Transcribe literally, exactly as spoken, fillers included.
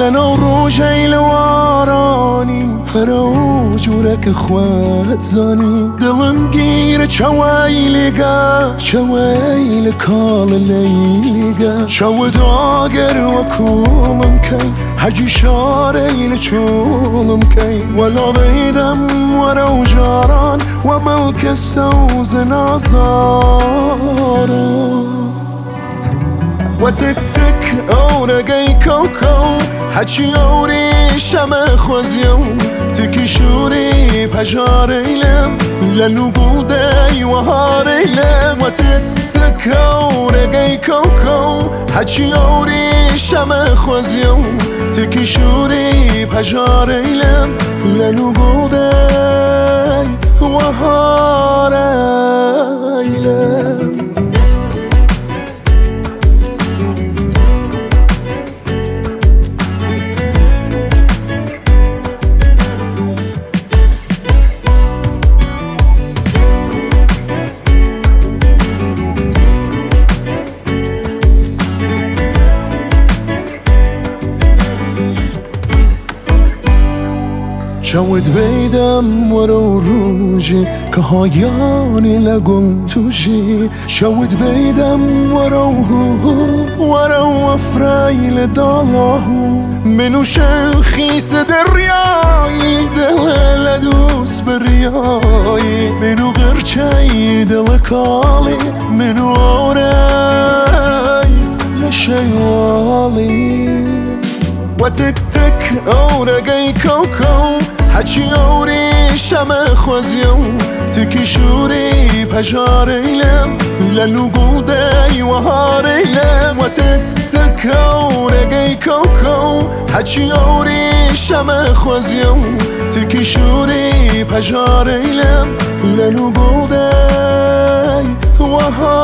لنا روجي لواراني هرو جورك اخوات زاني دلم گیر چوایلگا چوایل کال لیلگا چو داگر و کولم کی حجی شاریل چولم کی ولا بیدم ورو جاران و ملک السوز نازاران و تک تک اورگی کوکو حچی اوری شمع خوزیو تکی شوری پجاریلم لنو بودی و هاریلم و تک تک اورگی کوکو حچی اوری شمع خوزیو تکی شوری پجاریلم لنو بودی و هاریلم شود بیدم ورو روجی که هایانی لگم توشی شود بیدم ورو ورو افرایل دالاهو منو شخیص دریایی دل لدوس بریایی منو غرچی دل کالی منو آوری لشیوالی و تک تک اورگی کوکو حچی اوری شمع خوزیو تکی شوری پجاریلم لنو بودی و هاریلم و تک تک اورگی کوکو حچی اوری شمع خوزیو تکی شوری پجاریلم لنو بودی و هاریلم